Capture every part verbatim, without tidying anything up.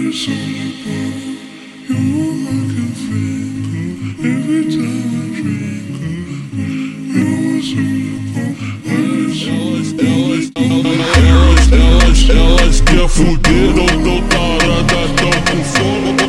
Elas quer fuder, não tão tarada, tão com fome, tão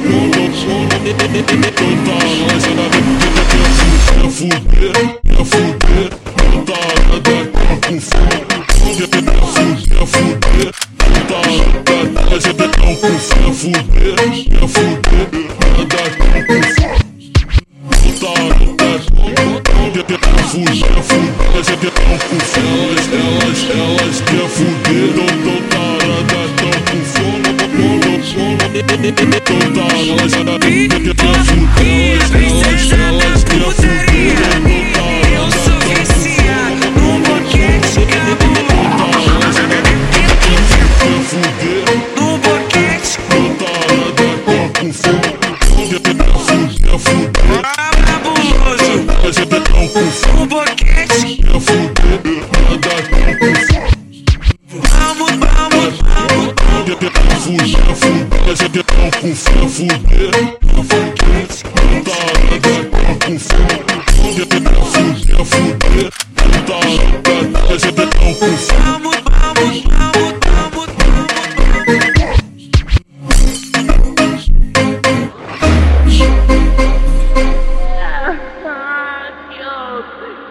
tarada, quer fuder, quer fuder, tão tarada, tão com fome, quer fuder, tão tarada, mas é tão com fome, fuder, quer fuder, tarada, tão com fome, tão tarada, quer fuder, fuder, mas é tão com fome, elas, elas quer fuder, não tão tarada, tão com fome, princesa da putaria, eu sou viciado num boquete cabuloso. Num boquete cabuloso. Num boquete. Vamos, vamos, vamos. Fuder, fuder, mas é tão com fome, fuder, boquete, tarada, com fome, fuder, fuder, tarada, mas é tão com fome. Vamos, vamos, vamos, vamos,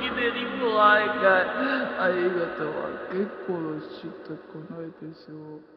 Ai, gato, qué colorcito con el deseo.